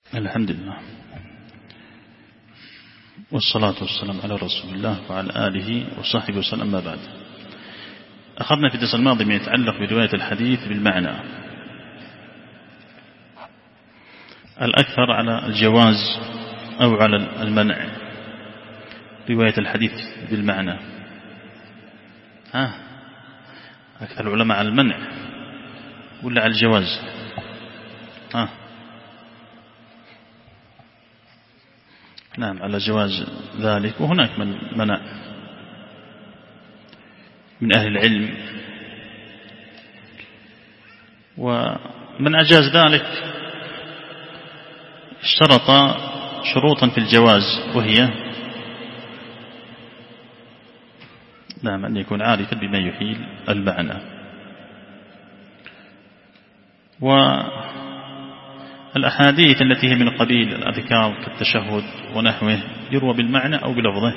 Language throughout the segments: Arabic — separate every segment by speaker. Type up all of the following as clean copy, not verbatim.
Speaker 1: الحمد لله والصلاة والسلام على رسول الله وعلى آله وصحبه وسلم. ما بعد، أخذنا في الدرس الماضي ما يتعلق برواية الحديث بالمعنى، الأكثر على الجواز أو على المنع رواية الحديث بالمعنى. أكثر العلماء على المنع ولا على الجواز؟ نعم، على جواز ذلك، وهناك من منع من أهل العلم، ومن أجاز ذلك اشترط شروطا في الجواز، وهي نعم أن يكون عارفا بما يحيل المعنى. والأحاديث التي هي من قبيل الأذكار كالتشهد ونحوه يروى بالمعنى أو بلفظه،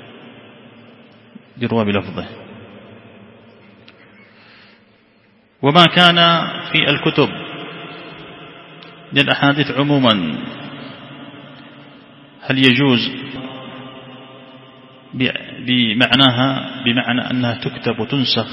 Speaker 1: يروى بلفظه. وما كان في الكتب من الأحاديث عموما هل يجوز بمعناها، بمعنى أنها تكتب وتنسخ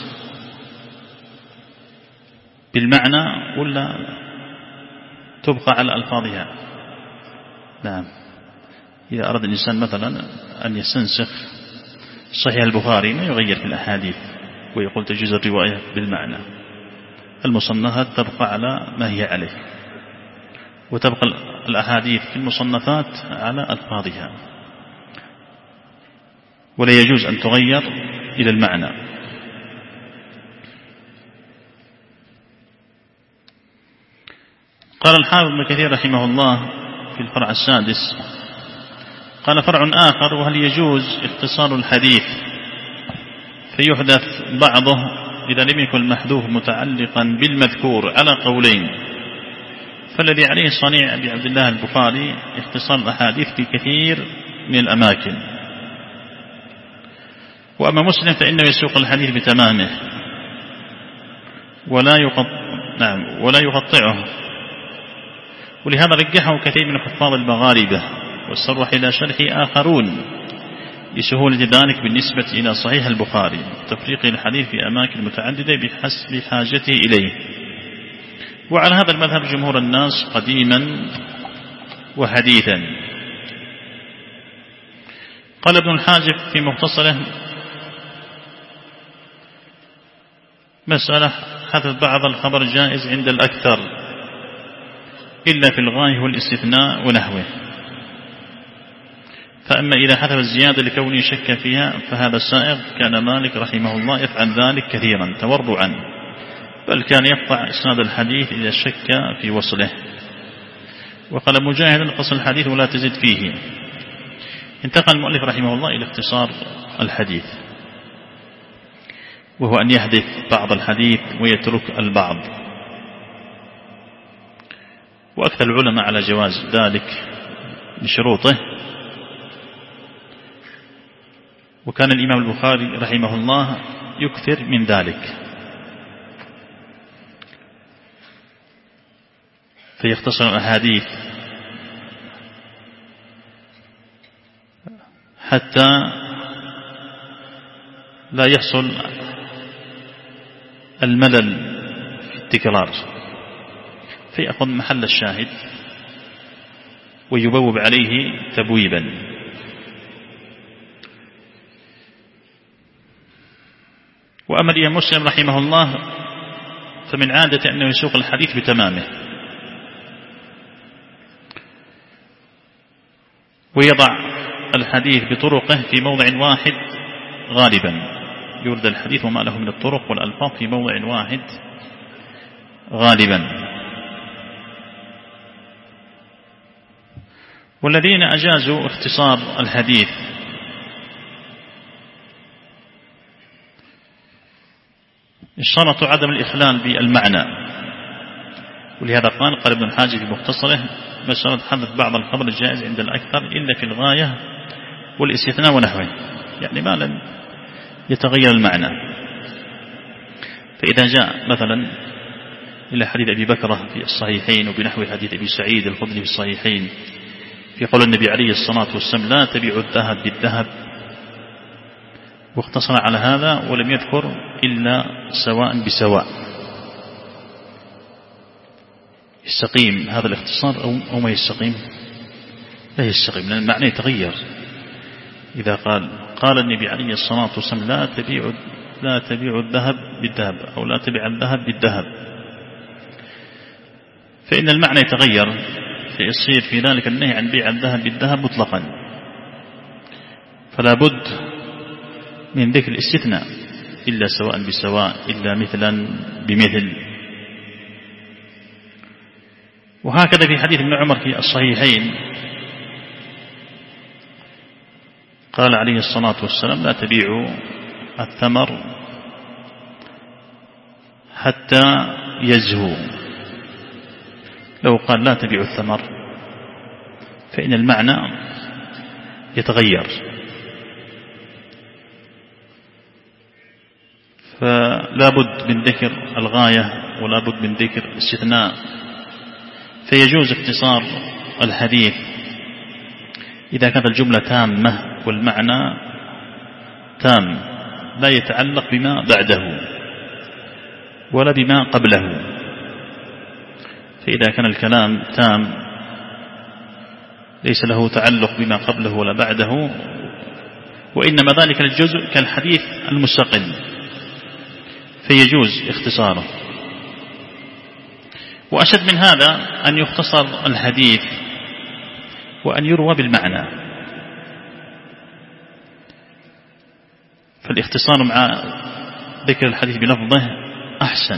Speaker 1: بالمعنى، ولا تبقى على ألفاظها؟ نعم، إذا أراد الإنسان مثلا أن يستنسخ صحيح البخاري ما يغير في الأحاديث ويقول تجوز الرواية بالمعنى، المصنفات تبقى على ما هي عليه، وتبقى الأحاديث في المصنفات على ألفاظها، ولا يجوز أن تغير إلى المعنى. قال الحافظ ابن كثير رحمه الله في الفرع السادس، قال فرع آخر: وهل يجوز اختصار الحديث فيحدث بعضه إذا لم يكن المحذوف متعلقا بالمذكور على قولين، فالذي عليه صنيع أبي عبد الله البخاري اختصار الأحاديث في كثير من الأماكن، وأما مسلم فإنه يسوق الحديث بتمامه ولا يقطعه، ولهذا رجحه كثير من حفاظ المغاربة والصرح إلى شرح آخرون لسهولة ذلك بالنسبة إلى صحيح البخاري، تفريق الحديث في أماكن متعددة بحسب حاجته إليه. وعلى هذا المذهب جمهور الناس قديما وحديثا. قال ابن الحاجب في مختصره: مسألة حذف بعض الخبر جائز عند الأكثر إلا في الغاية والاستثناء ونحوه، فأما إذا حذف الزيادة لكونه شك فيها فهذا سائغ، كان مالك رحمه الله يفعل ذلك كثيرا تورعا، بل كان يقطع إسناد الحديث إذا شك في وصله. وقال مجاهد: قص الحديث ولا تزد فيه. انتقل المؤلف رحمه الله إلى اختصار الحديث، وهو أن يحدث بعض الحديث ويترك البعض، وأكثر العلماء على جواز ذلك بشروطه. وكان الإمام البخاري رحمه الله يكثر من ذلك، فيختصر الأحاديث حتى لا يحصل الملل في التكرار، فيأخذ محل الشاهد ويبوب عليه تبويبا. وأما الإمام مسلم رحمه الله فمن عادة أنه يسوق الحديث بتمامه، ويضع الحديث بطرقه في موضع واحد غالبا، يورد الحديث وما له من الطرق والألفاظ في موضع واحد غالبا. والذين أجازوا اختصار الحديث اشترطوا عدم الإخلال بالمعنى، ولهذا قال ابن الحاجب في مختصره: مسألة حدث بعض الخبر الجائز عند الأكثر إلا في الغاية والاستثناء ونحوه، يعني ما لم يتغير المعنى. فإذا جاء مثلا إلى حديث أبي بكرة في الصحيحين وبنحو حديث أبي سعيد الخدري في الصحيحين في قول النبي عليه الصلاة والسلام لا تبيعوا الذهب بالذهب، واقتصر على هذا ولم يذكر إلا سواء بسواء. يستقيم هذا الاختصار أو ما يستقيم؟ لا يستقيم، لأن المعنى يتغير. إذا قال النبي عليه الصلاة والسلام لا تبيعوا الذهب بالذهب أو لا تبيع الذهب بالذهب، فإن المعنى يتغير، فيصير في ذلك النهي عن بيع الذهب بالذهب مطلقا، فلا بد من ذكر الاستثناء إلا سواء بسواء، إلا مثلا بمثل. وهكذا في حديث ابن عمر في الصحيحين قال عليه الصلاة والسلام لا تبيعوا الثمر حتى يزهو. لو قال لا تبيعوا الثمر فإن المعنى يتغير، فلا بد من ذكر الغاية ولا بد من ذكر الاستثناء. فيجوز اختصار الحديث إذا كانت الجملة تامة والمعنى تام لا يتعلق بما بعده ولا بما قبله. فإذا كان الكلام تام ليس له تعلق بما قبله ولا بعده، وإنما ذلك الجزء كالحديث المستقل، فيجوز اختصاره. وأشد من هذا أن يختصر الحديث وأن يروى بالمعنى، فالاختصار مع ذكر الحديث بلفظه أحسن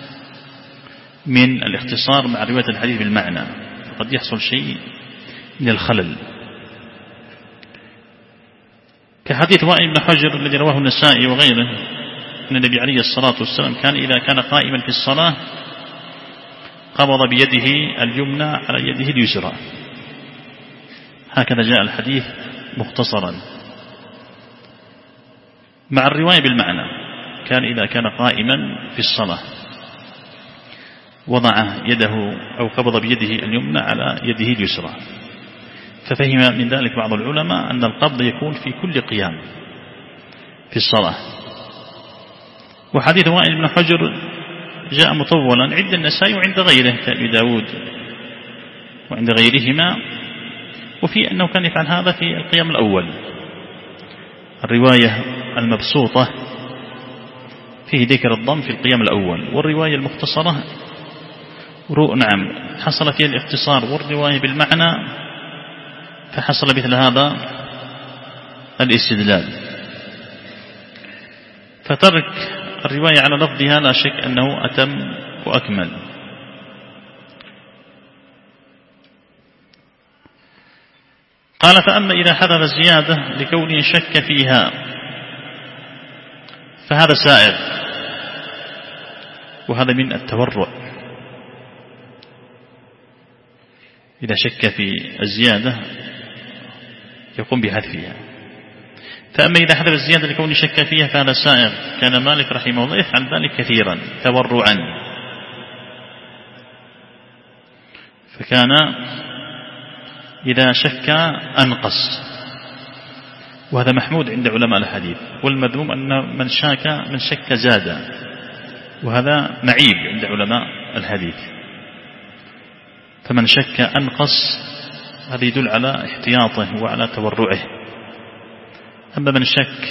Speaker 1: من الاختصار مع رواية الحديث بالمعنى، فقد يحصل شيء من الخلل، كحديث وائل بن حجر الذي رواه النسائي وغيره أن النبي عليه الصلاة والسلام كان إذا كان قائما في الصلاة قبض بيده اليمنى على يده اليسرى. هكذا جاء الحديث مختصرا مع الرواية بالمعنى، كان إذا كان قائما في الصلاة وضع يده أو قبض بيده اليمنى على يده اليسرى. ففهم من ذلك بعض العلماء أن القبض يكون في كل قيام في الصلاة. وحديث وائل بن حجر جاء مطولا عند النسائي وعند غيره كأبي داود وعند غيرهما، وفي أنه كان يفعل هذا في القيام الأول. الرواية المبسوطة فيه ذكر الضم في القيام الأول، والرواية المختصرة نعم حصل فيها الاختصار والرواية بالمعنى، فحصل مثل هذا الاستدلال. فترك الرواية على لفظها لا شك أنه أتم وأكمل. قال فأما إذا حدث زيادة لكونه شك فيها فهذا سائغ، وهذا من التورع. إذا شك في الزيادة يقوم بحذفها. فأما إذا حدث الزيادة لكونه شك فيها فهذا سائغ، كان مالك رحمه الله يفعل ذلك كثيرا تورعا، فكان إذا شك أنقص، وهذا محمود عند علماء الحديث. والمذموم أن من شك زاد، وهذا معيب عند علماء الحديث. فمن شك أنقص هذا يدل على احتياطه وعلى تورعه. أما من شك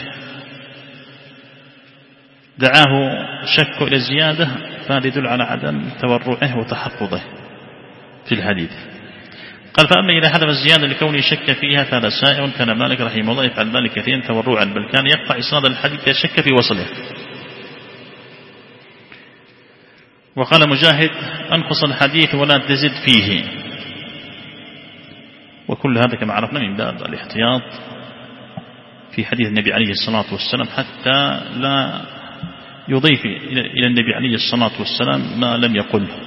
Speaker 1: دعاه شك إلى الزيادة فهذا يدل على عدم تورعه وتحفظه في الحديث. قال فأما إذا حدث الزيادة لكونه شك فيها فهذا سائغ، كان مالك رحمه الله يفعل ذلك كثيرا تورعا، بل كان يقطع إسناد الحديث شك في وصله. وقال مجاهد أنقص الحديث ولا تزد فيه. وكل هذا كما عرفنا من باب الاحتياط في حديث النبي عليه الصلاة والسلام، حتى لا يضيف إلى النبي عليه الصلاة والسلام ما لم يقله.